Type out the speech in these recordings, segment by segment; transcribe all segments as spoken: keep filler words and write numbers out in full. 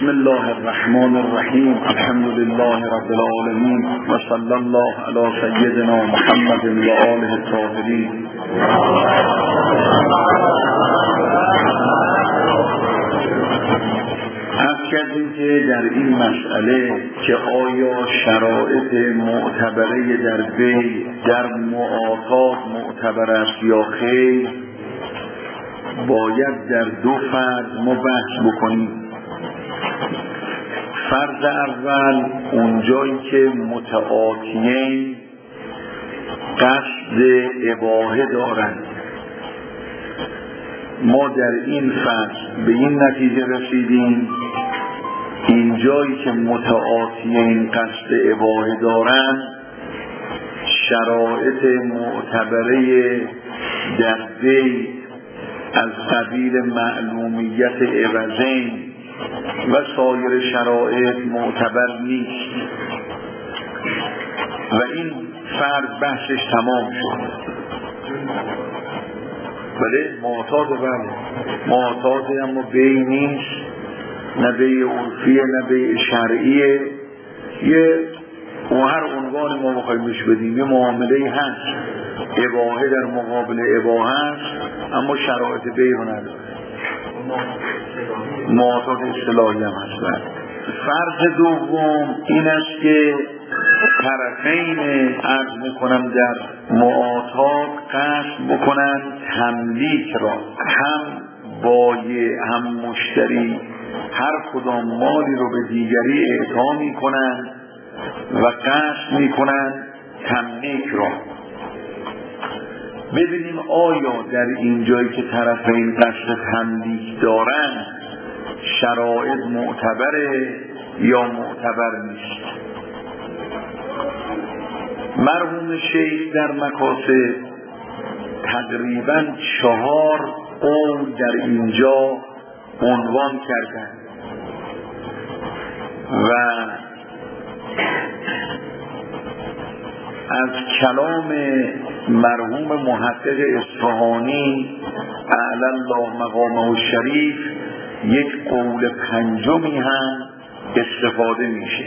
بسم الله الرحمن الرحیم. الحمد لله رب العالمین و صلی الله علی سیدنا محمد و آله الطاهرین. عرض کردیم که در این مسئله که آیا شرایط معتبره در بی در معاطات معتبر است یا خیر، باید در دو فرض ما بحث بکنیم. فرض اول اونجایی که متعاطیین قصد اباحه دارند. ما در این فرض به این نتیجه رسیدیم اینجایی که متعاطیین قصد اباحه دارند، شرایط معتبره در بی از قبیل معلومیت عوضین و سایر شرایط معتبر نیست و این فرض بحثش تمام شد. بله معتاد بله معتاد، اما بی نیست، نه بی عرفیه نه بی شرعیه، یه و هر عنوان ما بخوایم بهش بدیم یه معامله هست، اباحه در مقابل اباحه هست اما شرایط بی رو نداره، معتاد اصطلاحی هم هست. فرض دوم این است که طرفین عرض میکنم در معاطات قصد بکنن تملیک را، هم بایع هم مشتری هر کدام مالی رو به دیگری اعطا میکنن و قصد میکنن تملیک را. ببینیم آیا در این جایی که طرفین قصد تملیک دارن شرایط معتبره یا معتبر نیست. مرحوم شیخ در مکاسب تقریبا چهار قول در اینجا عنوان کردن و از کلام مرحوم محقق اصفهانی اعلی الله مقامه الشریف یک قول پنجمی هم استفاده میشه.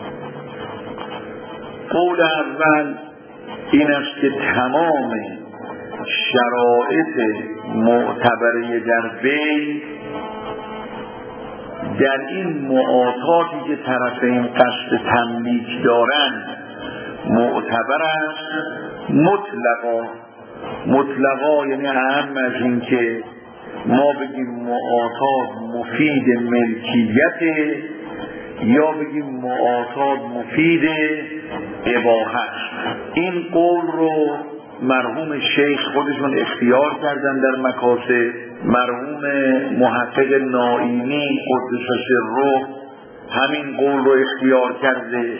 قول اول این است که تمام شرایط معتبره در بی در این معاطاتی که طرفین قصد تملیک دارند معتبر است مطلقا. مطلقا یعنی اهم از این که ما بگیم معاطات مفید ملکیت یا بگیم معاطات مفید اباحه. این قول رو مرحوم شیخ خودشون اختیار کردن در مکاسب. مرحوم محقق نائینی قدس سره همین قول رو اختیار کرده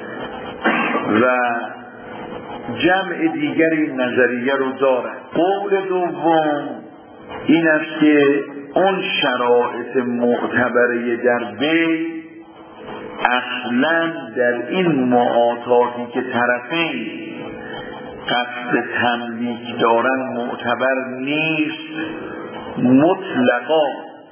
و جمع دیگری نظریه رو داره. قول دوم این است که اون شرایط معتبره در بی اصلا در این معاطاتی که طرفین قصد تملیک دارن معتبر نیست مطلقا،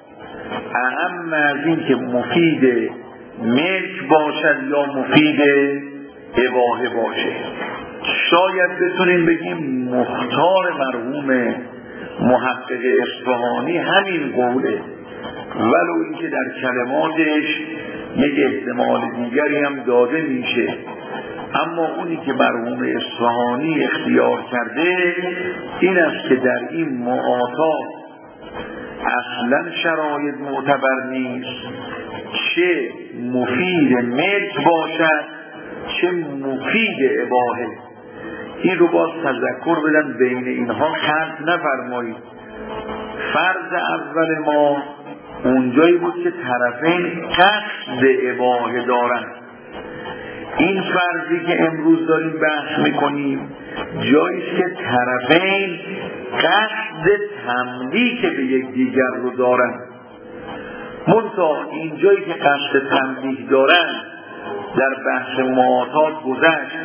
اهم از این که مفید ملک باشد یا مفید اباحه باشه. شاید بتونیم بگیم مختار مرحوم محقق اصفهانی همین قوله، ولو اینکه در کلماتش یک احتمال دیگری هم داده میشه، اما اونی که مرحوم اصفهانی اختیار کرده این است که در این معاطات اصلا شرایط معتبر نیست، چه مفید ملک باشد چه مفید اباحه. این رو باز تذکر بدن بین اینها خلط نفرمایید. فرض اول ما اونجایی بود که طرفین قصد اباحه دارن. این فرضی که امروز داریم بحث میکنیم جاییست که طرفین قصد تملیک به یک دیگر رو دارن. منتها این جایی که قصد تملیک دارن در بحث معاطات گذشت.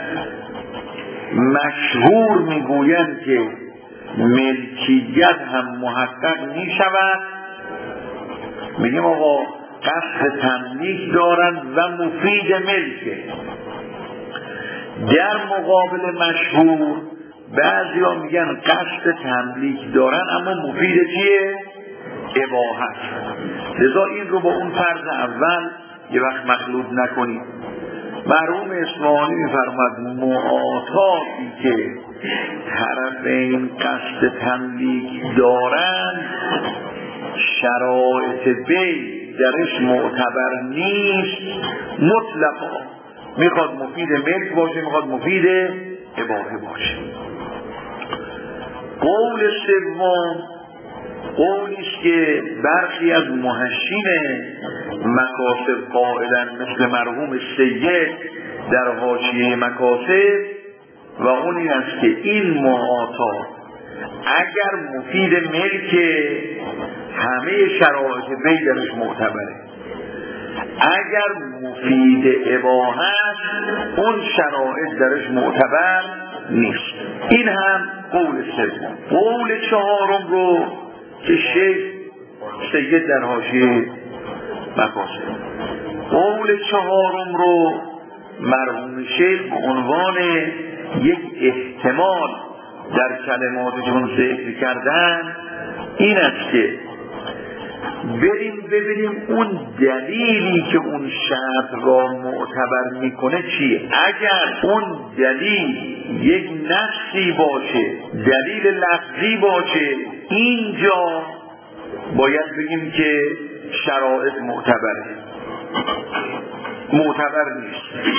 مشهور میگویند که ملکیت هم محقق میشود. میگیم آقا قصد تملیک دارند و مفید ملکه. در مقابل مشهور بعضی ها میگن قصد تملیک دارن اما مفید چیه؟ اباحت. لذا این رو با اون فرض اول یه وقت مخلوط نکنید. مرحوم اصفهانی میفرماد معاطاتی که طرفین قصد تملیک دارند شرایط بی درش معتبر نیست مطلقا، میخواد مفید ملک باشه میخواد مفید اباحه باشه. قول سوم قولیست که برخی از محشین مکاسب قائلن مثل مرحوم سید در حاشیه مکاسب و اون این است که این معاطات اگر مفید ملک همه شرایط بی درش معتبره، اگر مفید اباحت اون شرایط درش معتبر نیست. این هم قول سوم. قول چهارم رو که شیخ سید در حاشیه مکاسب، قول چهارم رو مرحوم شیخ به عنوان یک احتمال در کلماتشون ذکر کردن این است که بریم ببینیم اون دلیلی که اون شرط را معتبر میکنه چیه. اگر اون دلیل یک نصی باشه، دلیل لفظی باشه، اینجا باید بگیم که شرایط معتبره. معتبر نیست.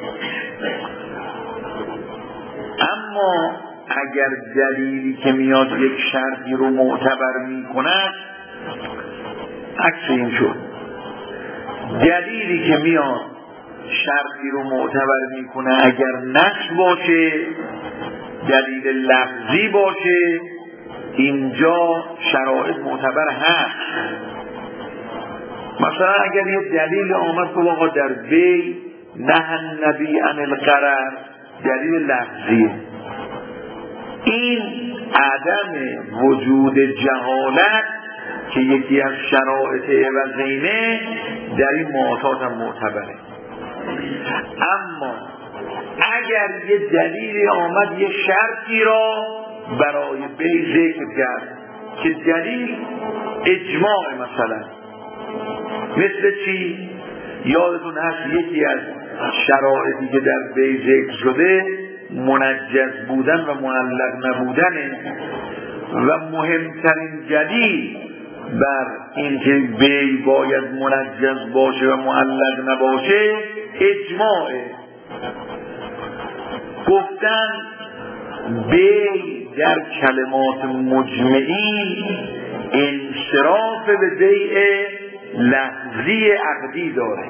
اما اگر دلیلی که میاد یک شرطی رو معتبر میکنه عکس این شد. دلیلی که میاد شرطی رو معتبر میکنه اگر نص باشه، دلیل لفظی باشه، اینجا شرایط معتبر هست. مثلا اگر یه دلیل آمد که واقعا در بی نه النبی عن الغرر، دلیل لفظیه، این عدم وجود جهالت که یکی از شرایط عوضینه در این معاطات هم معتبره. اما اگر یه دلیل آمد یه شرطی را برای بی ذکر کرد که دلیل اجماع، مثلا مثل چی؟ یادتون هست یکی از شرایطی که در بی ذکر شده منجز بودن و معلق نبودنه و مهمترین دلیل بر اینکه بی باید منجز باشه و معلق نباشه اجماعه. گفتن بی در کلمات مجمعین انصراف به بیع لفظی عقدی داره.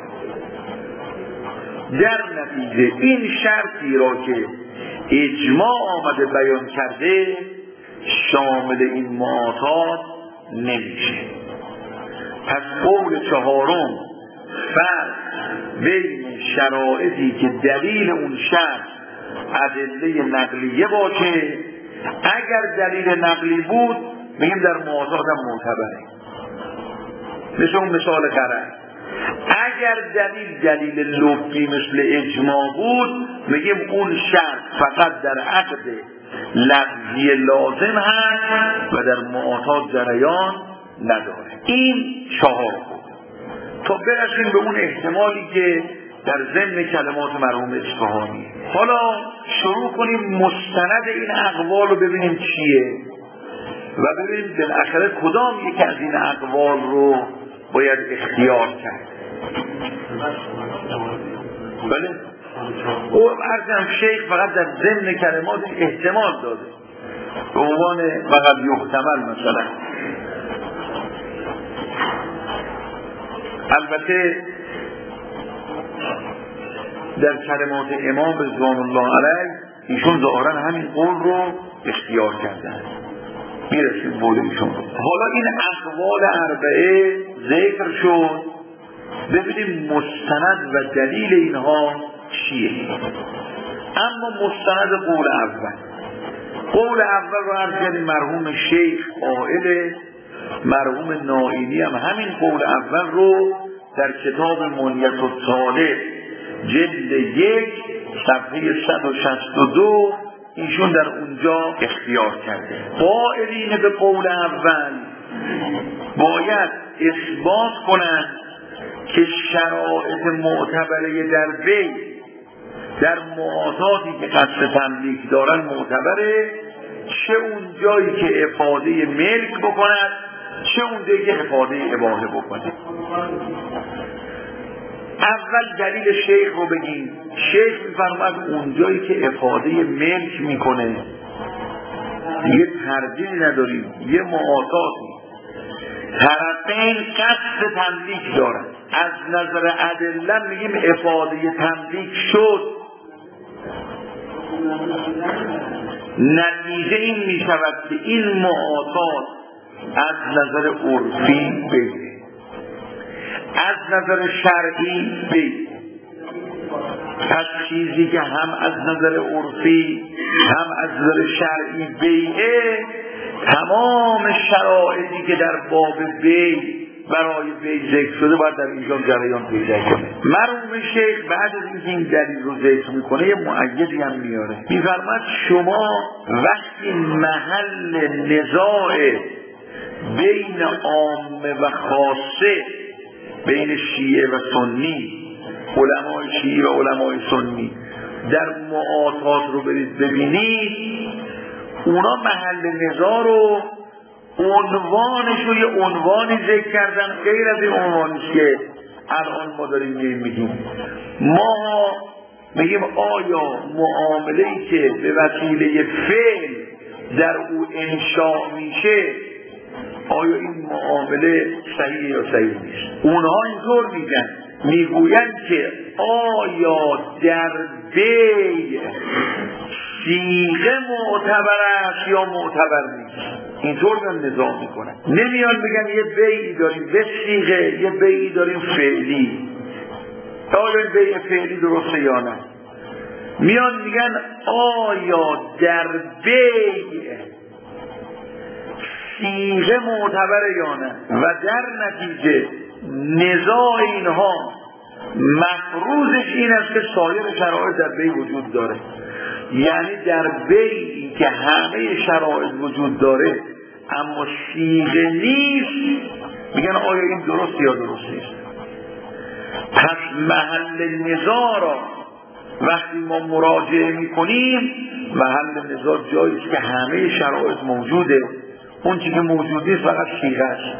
در نتیجه این شرطی را که اجماع آمده بیان کرده شامل این معاطات نمیشه. پس قول چهارم فرق بین شرایطی که دلیل اون شرط ادله نقلیه باشه، اگر دلیل نقلی بود میگیم در معاطات هم معتبره، مثل اون مثال قرار. اگر دلیل دلیل لفظی مثل اجماع بود میگیم اون شرط فقط در عقد لفظی لازم هست و در معاطات جریان نداره. این چهار بود. تا برسیم به اون احتمالی که در ضمن کلمات مرحوم اصفهانی. حالا شروع کنیم مستند این اقوال رو ببینیم چیه و ببینیم بالاخره کدام یک از این اقوال رو باید اختیار کرد. بله؟ او ارزم شیخ فقط در ضمن کلمات احتمال داده به عنوان فقط یحتمل. مثلا البته در کلمات امام رضوان الله علیه ایشون ظاهرا همین قول رو اختیار کردن. میرسیم قول ایشون. حالا این اقوال اربعه ذکر شد، ببینیم مستند و دلیل اینها چیه. اما مستند قول اول، قول اول رو عرض کردیم مرحوم شیخ قائل، مرحوم نائینی هم همین قول اول رو در کتاب منیت الطالب جلد یک صفحه صد و شصت و دو ایشون در اونجا اختیار کرده. قائلین به قول اول باید اثبات کنند که شرایط معتبره در بی در معاطاتی که قصد تملیک دارن معتبره، چه اون جایی که افاده ملک بکند چه اون جایی که افاده اباحه بکند. اول دلیل شیخ رو بگیم. شیخ میفرماد اون جایی که افاده ملک میکنه یه تردیدی نداریم، یه معاطاتی طرفین قصد تملیک دارن، از نظر ادله میگیم افاده تملیک شد، نتیجه این میشود که این معاطات از نظر عرفی بگیره، از نظر شرعی بگیره. پس چیزی که هم از نظر عرفی هم از نظر شرعی بیعه، تمام شرایطی که در باب بیع برای بیع ذکر شده باید در اینجا جریان پیدا کنه. مرحوم شیخ بعد از اینکه این دلیل رو ذکر میکنه یه مؤیدی هم میاره، میفرماد شما وقتی محل نزاع بین عامه و خاصه، بین شیعه و سنی، علمای شیعه و علمای سنی در معاطات رو برید ببینید، اونا محل نزاع رو عنوانش رو یه عنوانی ذکر کردن غیر از این عنوانیست که الان ما داریم میگیم. ما میگیم آیا معامله‌ای که به وسیله فعل در او انشاء میشه آیا این معامله صحیح یا صحیح نیست؟ اونها اینطور میگن، میگویند که آیا در بیع صیغه معتبر است یا معتبر نیست، اینطور هم نظام میکنن. نمیان بگن یه بیعی داریم به صیغه، یه بیعی داریم فعلی، آیا این بیع فعلی درسته یا نه. میان میگن آیا در بیع صیغه معتبر یا نه، و در نتیجه نزاع اینها مفروضش این است که سایر شرایط در بیع وجود داره. یعنی در بیعی که همه شرایط وجود داره اما صیغه نیست، میگن آیا این درست یا درست نیست. پس محل نزاع را وقتی ما مراجعه میکنیم، محل نزاع جایی است که همه شرایط موجوده، اون چیزی که موجود نیست فقط صیغه است.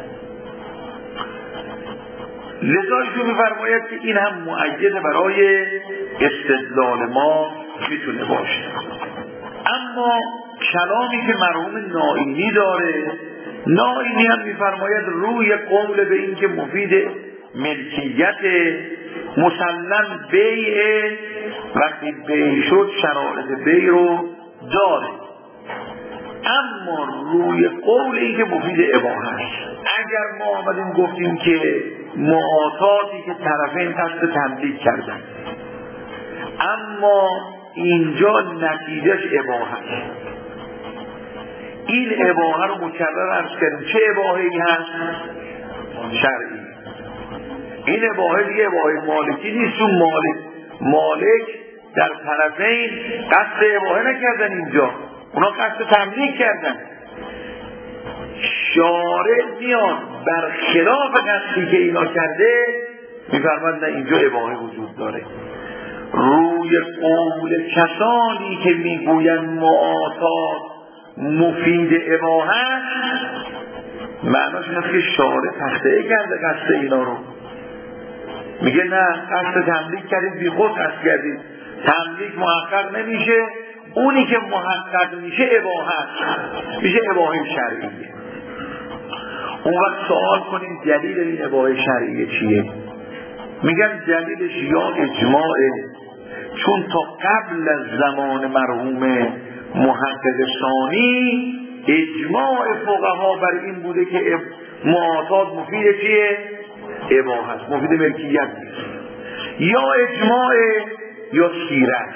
لذا میفرماید که این هم مؤید برای استدلال ما میتونه باشه. اما کلامی که مرحوم نائینی داره، نائینی هم میفرماید روی قول به این که مفید ملکیت مسلم بیع، وقتی بیع شد شرایط بیع رو داره، اما روی قول این که مفید اباحه است. اگر ما آمدیم گفتیم که معاطاتی که طرفین قصد تملیک کردن اما اینجا نتیجهش اباحه است، این اباحه رو مکرر عرض کردیم. چه اباحه‌ای هست؟ شرعی. این اباحه دیگه اباحه مالکی نیست، چون مالک مالک در طرفین قصد اباحه نکردن، اینجا اونا قصد تملیک کردن. شارع میاد بر خلاف قصدی که اینا کرده میفرماند نه اینجا اباحه وجود داره. روی قول کسانی که میگویند معاطات مفید اباحه، معناش اینه که شارع تخطئه کرده قصد اینا رو. میگه نه قصد تملیک کردید بی خود قصد کردید، تملیک محقق نمیشه، اونی که محقق میشه اباحه میشه اباحه شرعیه. اون وقت سوال کنیم دلیل این اباحه شرعیه چیه؟ میگن دلیلش یا اجماعه، چون تا قبل از زمان مرحوم محقق ثانی اجماع فقها بر این بوده که معاطات مفید چیه؟ اباحه است، مفید ملکیت نیست. یا اجماع یا سیرت.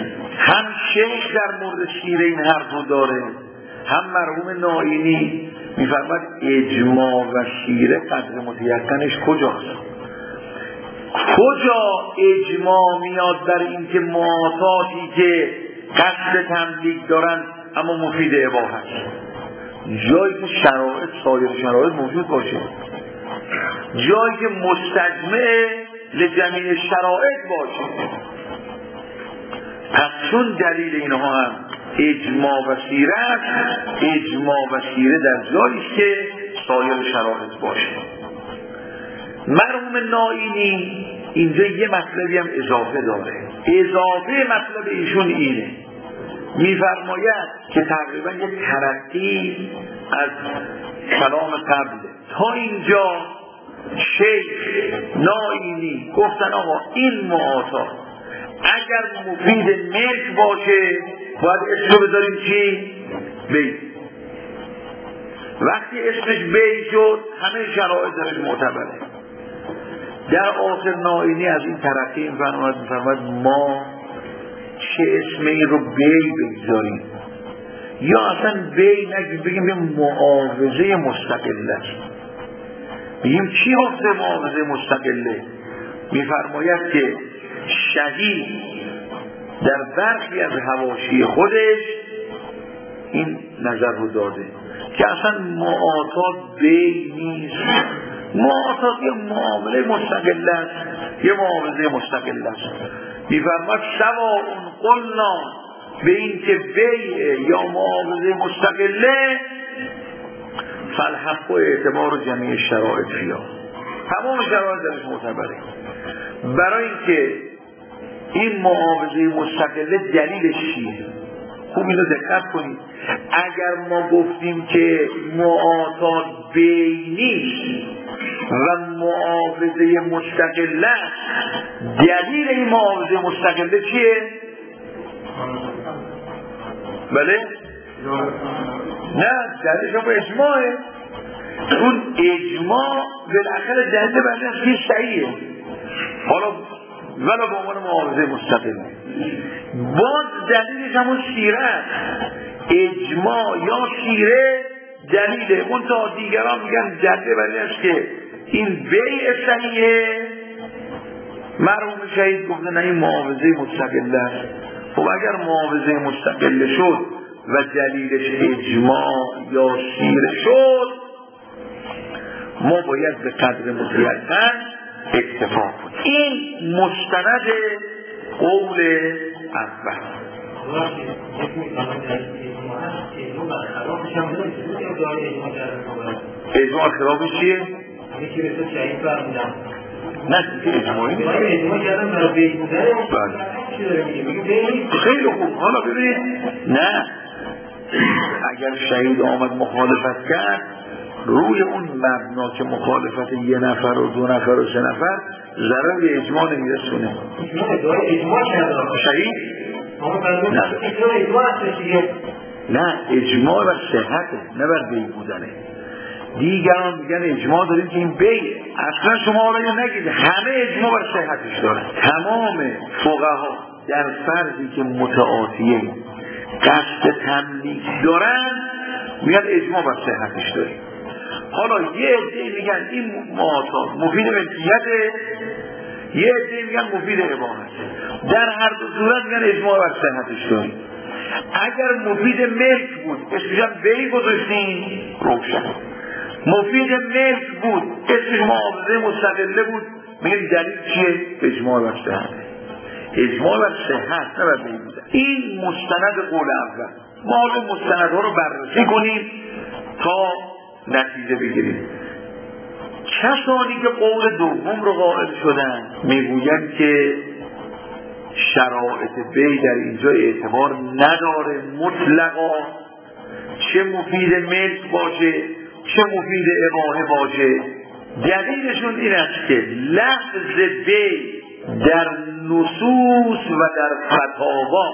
هم شیخ در مورد سیره این حرف رو داره، هم مرحوم نائینی میفرماد اجماع و شیره قدر متیقنش کجاست؟ کجا اجماع میاد در این که معاطاتی که قصد تملیک دارن اما مفید اباحت؟ جایی که شرایط سایر شرایط موجود باشه، جایی که مستجمع لجمیع شرایط باشه. پس چون دلیل اینها هم اجماع و شیره است، اجماع و شیره در جایی که سایر شرایط باشه. مرحوم نائینی اینجا یه مطلبی هم اضافه داره. اضافه مطلب ایشون اینه، میفرماید که تقریبا یک ترقی از کلام قبل تا اینجا شیخ نائینی گفتن آقا این معاطات اگر مفید ملک باشه باید اسمو بذاریم چی؟ بی. وقتی اسمش بی شد همه شرایط درش معتبره. در آخر نائینی از این ترقی میفرماید میفرماید ما چه اسمی رو بی بگذاریم یا اصلا بی نگیم، بگیم یه معاوضه مستقله است. بگیم چی گفته معاوضه مستقله؟ میفرماید که شهید در برخی از حواشی خودش این نظر رو داده که اصلا معاطات بی نیست، معاطات یه معامله مستقله است، یه معاوضه مستقله است. میفرماید سواء قلنا به این که بیع یا معاوضه مستقله فالحق و اعتبار جمعی شرایط فیها، تمام شرایط درش معتبره. برای اینکه این معاوضه مستقله دلیلش چیه؟ خوب اینو دقت کنید. اگر ما گفتیم که معاطات بینی و معاوضه مستقله، دلیل این معاوضه مستقله چیه؟ بله؟ نه، دلیلش هم اجماعه. اون اجماع بالاخره دلیل بردن که صحیحه، حالا ولی به عنوان معاوضه مستقله. باز دلیلش همون شیره است. اجماع یا شیره دلیله. اون تا دیگران میگن دلیل بردنش که این بیع صحیحه. مرحوم شهید گفته نه این معاوضه مستقله است. خب اگر معاوضه مستقله شد و دلیلش اجماع یا شیره شد، ما باید به قدر متیقن اکتفا کنیم. این مستند قول اول. اجماع خلافش چیه؟ نه اجماعی نیست. خیلی خوب. حالا ببینید، نه اگر شهید آمد مخالفت کرد روی اون مبنا که مخالفت یه نفر و دو نفر و سه نفر ضرر به اجماع نمیرسونه. اجماع شهید؟ نه اجماع بر صحته، نه بر بی بودنه. دیگران میگن اجماع داریم که این بیه. اصلا شما را نگید، همه اجماع بر صحتش دارن. تمام فقها در فرضی که متعاطیه قصد تملیک دارن میگن اجماع بر صحتش داریم. حالا یه عده میگن این معاطات مفید ملکیته، یه عده میگن مفید اباحت. در هر دو صورت میگن اجماع بر صحتش داریم. اگر مفید ملک بود اسمش هم بی گذاشتین روشن، مفید ملک بود اسمش معاوضه مستقله بود میگن دلیل چیه؟ اجماع بر صحت. اجماع بر صحت نه بر بی بودن. این مستند قول اول. ما این مستندها رو بررسی کنیم تا نتیجه بگیریم. کسانی که قول دوم رو قائل شدن میگویند که شرایط بی در اینجا اعتبار نداره مطلقا، چه مفید ملک باشه چه مفید اباحه باشه. دلیلشون این است که لفظ بی در نصوص و در فتاوا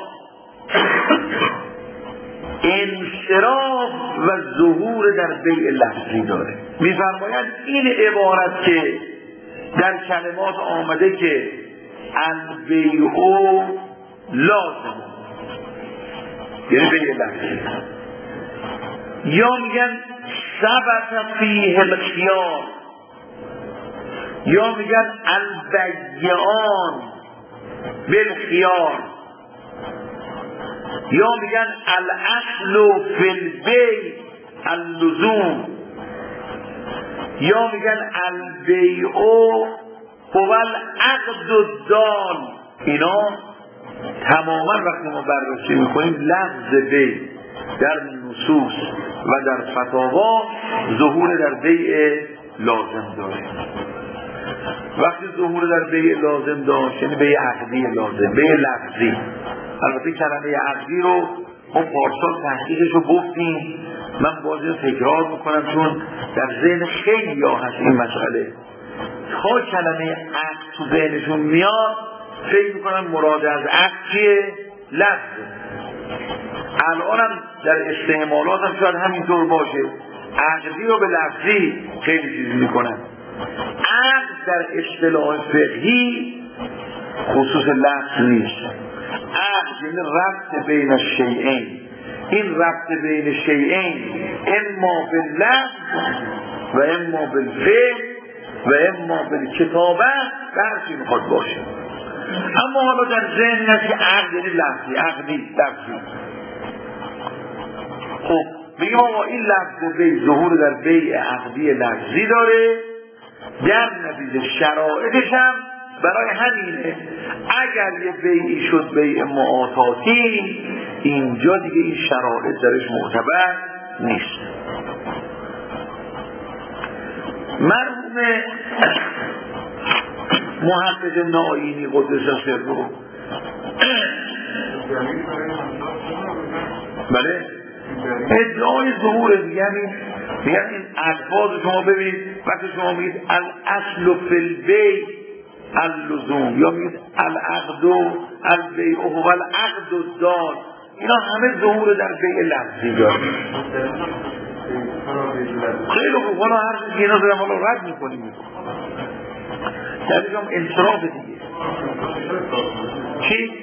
انصراف و ظهور در بیع لفظی داره. میفرمایند این عبارت که در کلمات آمده که البیع لازم، یعنی بیع لفظی، یا میگن ثبت فیه الخیار، یا میگن البیعان بالخیار، یا میگن الاصل فی البیع اللزوم، یا میگن البیع هو العقد الدال. اینا تماما وقتی ما بررسی میکنیم لفظ بیع در نصوص و در فتاوا ظهور در بیع لازم داره. وقتی ظهور در بیع لازم داشت یعنی بیع عقدی لازم، بیع لفظی. البته کلمه عقدی رو ما پارسال تحقیقش رو گفتیم، من بازی رو تکرار میکنم چون در ذهن خیلی ها هست این مسئله. تا کلمه عقد تو ذهنشون میاد فکر میکنم مراد از عقد چیه؟ لفظ. الان هم در استعمالات هم شاید همینطور باشه، عقدی رو به لفظی خیلی چیز میکنن. عقد در اصطلاح فقهی خصوص لفظ نیست. عقد یعنی ربط بین الشیئین، این ربط بین شیئین اما باللفظ و اما بالفعل و اما بالکتابه درسی میخواد باشه. اما حالا در ذهن هست که عقد یعنی لفظی، عقدی لفظی. خب بگیم آقا این لفظ بیع ظهور در بیع عقدی لفظی داره، در نتیجه شرایطش هم برای همینه. اگر یه بیعی شد بیع معاطاتی، اینجا دیگه این شرایط درش معتبر نیست. مرحوم محقق ناینی قدس سره بله ادعای ظهور میگن میگن این الفاظ شما ببینید وقتی شما میگید الاصل فی البیع اللزوم یا میگید العقد البیع هو العقد الدال، اینا همه ظهور در بیع لفظی داره. خیلی خوب، حالا هر چیزی اینا دارم حالا رد میکنیم دلیلم انصراف دیگه. چی؟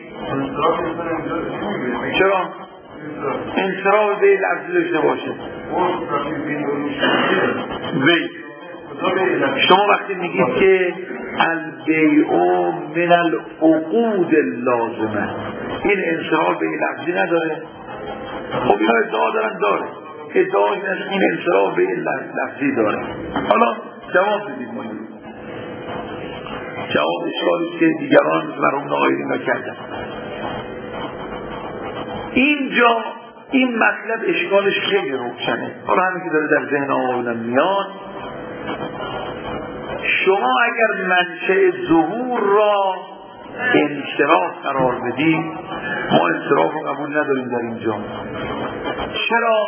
چرا؟ انصراف بیع لفظی داشته باشه. بیع شما وقتی میگید که البیع من العقود اللازمه، این انصراف بیع لفظی نداره؟ خب اینا ادعا دارن داره، ادعا این است این انصراف بیع لفظی داره. حالا جواب بدید ما این جواب اشکالی که دیگران مرحوم ناینی نکردن. اینجا این مطلب اشکالش خیلی روشنه. حالا همین که داره در ذهن آمدن میاد، شما اگر منشأ ظهور را انصراف قرار بدید، ما انصراف رو قبول نداریم در اینجا. چرا؟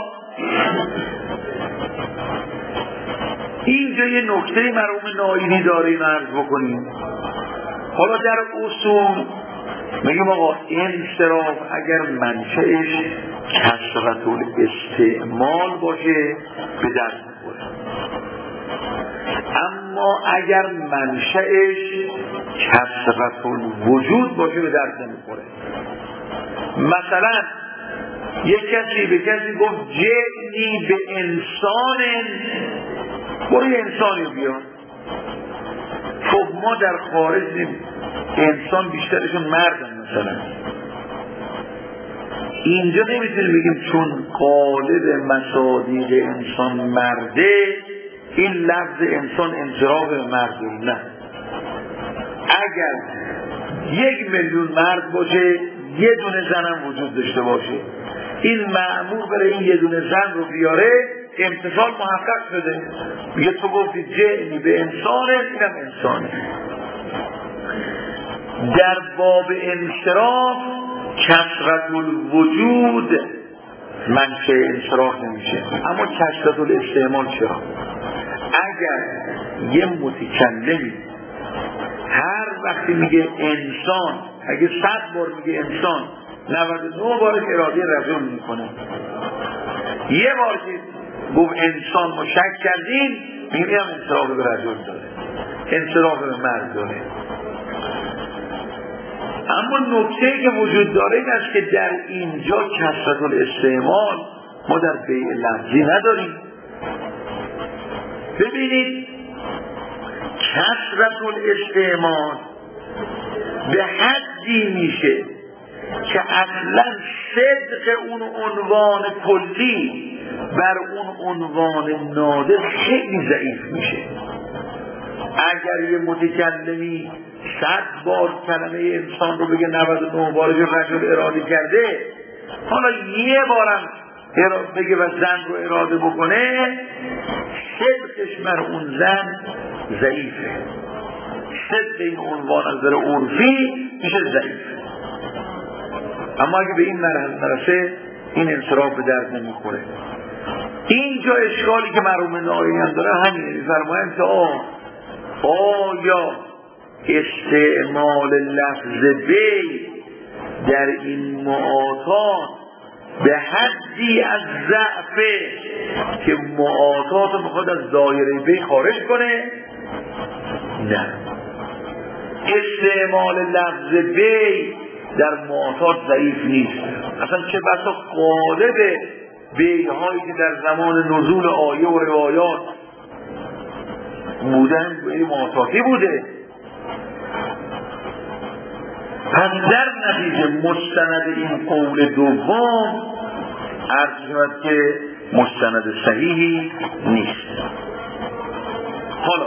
اینجا یه نکته مرحوم ناینی داریم عرض بکنیم. حالا در اصول میگیم آقا انصراف اگر منشأش کثرت الاستعمال باشه به دست میخوره، اما اگر منشأش کثرت الوجود باشه به درد نمیخوره. مثلا یک کسی به کسی گفت جئنی به انسان، برو یه انسانی بیار. خب ما در خارج انسان بیشترشون مردن، مثلا اینجا نمیتونیم بگیم چون قالب مصادیق انسان مرده این لفظ انسان انصراف به مرده. نه، اگر یک میلیون مرد باشه یه دونه زنم وجود داشته باشه، این مأمور برای این یه دونه زن رو بیاره امتثال محقق شده. میگه تو گفتی جئنی به انسانه، اینم انسانه. در باب انصراف کثرت الوجود منشأ انصراف نمیشه، اما کثرت الاستعمال چرا؟ اگر یه متکلمی هر وقتی میگه انسان، اگه صد بار میگه انسان، نود و نه بارش اراده رجل میکنه، یه بار که گفت انسان ما شک کردیم میگه هم انصراف به رجل داره، انصراف به مرد داره. اما نکته که وجود داره این است که در اینجا کثرت الاستعمال ما در بیع لفظی نداریم. ببینید کثرت الاستعمال به حدی میشه که اصلا صدق اون عنوان کلی بر اون عنوان نادر خیلی ضعیف میشه. اگر یه متکلمی صد بار کلمه انسان رو بگه نود و نه بارش رجل اراده کرده، حالا یه بارم بگه و زن رو اراده بکنه، صدقش بر اون زن ضعیفه. صدق این عنوان از نظر عرفی میشه ضعیفه. اما اگه به این مرحله نرسه این انصراف به درد نمیخوره. اینجا اشکالی که مرحوم نهایی هم داره همینه. فرمایند که آه آیا استعمال لفظ بی در این معاطات به حدی از ضعفه که معاطات رو میخواد از دایره بی خارج کنه؟ نه. استعمال لفظ بی در معاطات ضعیف نیست. اصلا چه بسا غالب بیهایی که در زمان نزول آیه و روایات بودن به معاطاتی بوده. پس در نتیجه مستند این قول دوم عرض شود که مستند صحیحی نیست. حالا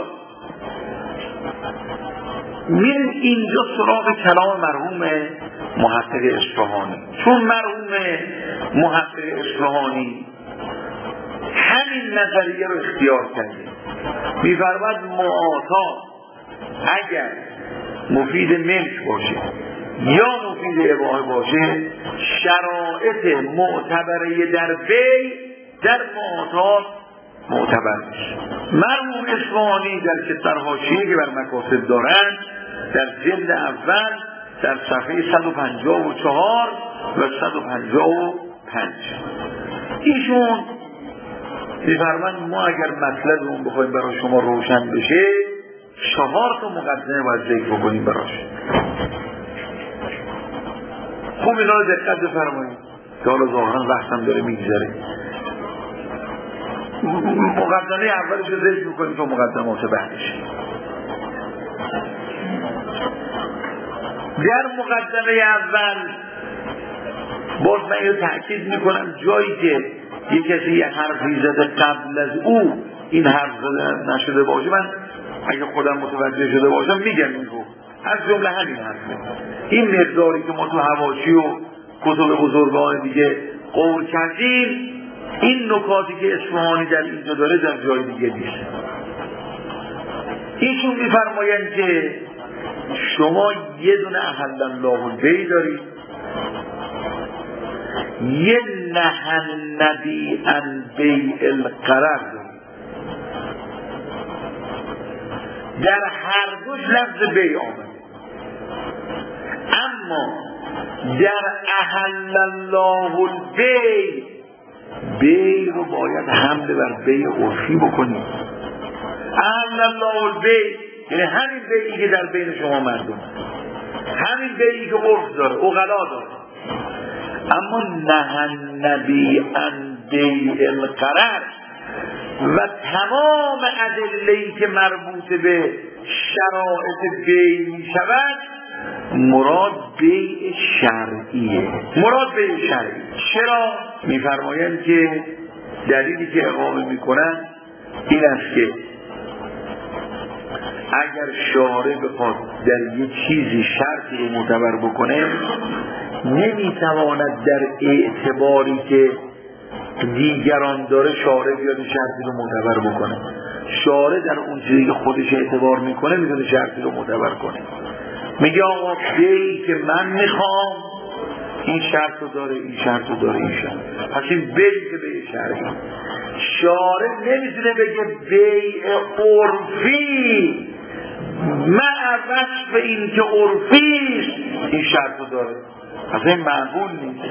میریم اینجا سراغ کلام مرحوم محقق اصفهانی. چون مرحوم محقق اصفهانی همین نظریه رو اختیار کرده، می‌فرماید معاطات اگر مفید ملک باشه یا مفید اباحه باشه، شرایط معتبره در بی در معاطات معتبر میشه. مرحوم اصفهانی در کتاب حاشیه که بر مکاسب دارند در جلد اول در صفحه صد و پنجاه و چهار و صد و پنجاه و پنج ایشون می‌فرمایند ما اگر مطلب اون بخوایم برای شما روشن بشه چهار تا مقدمه باید ذکر بکنیم براش. خوب اینا رو دقت بفرمایید که حالا ظاهرا وقتم داره میگذره. مقدمه اولش رو ذکر میکنیم تا مقدمات بعدش. در مقدمه اول باز من اینو تأکید میکنم جایی که یک کسی یه حرفی زده قبل از او این حرف زده نشده باشه، من اگه خودم متوجه شده باشم میگم این رو از جمله همین حرفه. این مقداری که ما تو حواشی و کتب بزرگان دیگه قول کردیم، این نکاتی که اصفهانی در اینجا داره در جای دیگه نیست. ایشون میفرمایند که شما یه دونه احل الله البی دارید، یه نهی النبی عن بیع الغرر دارید. در هر دوش لفظ بیع آمده، اما در احل الله البی بیع رو باید حمله بر بیع عرفی بکنید. احل الله البی یعنی همین بیعی که در بین شما مردم، همین بیعی که عرف داره، عقلا داره. اما نهی النبی عن بیع الغرر و تمام ادله‌ای که مربوط به شرایط بیع می شود مراد بیع شرعیه. مراد بیع شرعی. چرا؟ میفرمایند که دلیلی که اقامه میکنن این است که اگر شارع بخواد در یک چیزی شرطی رو معتبر بکنه، نمیتواند در اعتباری که دیگران داره شارع بیاد شرطی رو معتبر بکنه. شارع در اون چیزی که خودش اعتبار میکنه میتونه شرطی رو معتبر کنه. میگه آقا بیعی که من میخوام این شرط رو داره، این شرط رو داره، این شرط. پس این بیعی که بیع شرعی، شارع نمیتونه بگه بیع عرفی مع وصف این که عرفی این شرط رو داره. پس این معقول نیست.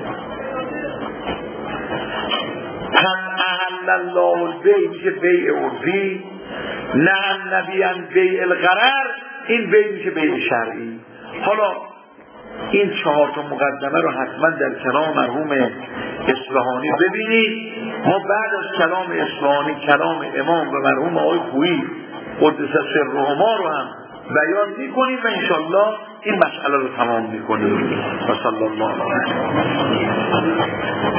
هم احل الله البیع میشه بیع عرفی، نه النبی عن بیع الغرر این بیع میشه بیع شرعی. حالا این چهار تا مقدمه رو حتما در کلام مرحوم اصفهانی ببینید. ما بعد از کلام اصفهانی کلام امام و مرحوم آقای خویی قدس سرهما رو هم بیان میکنیم و انشالله این مسئله رو تمام میکنیم. و صلی الله علیه و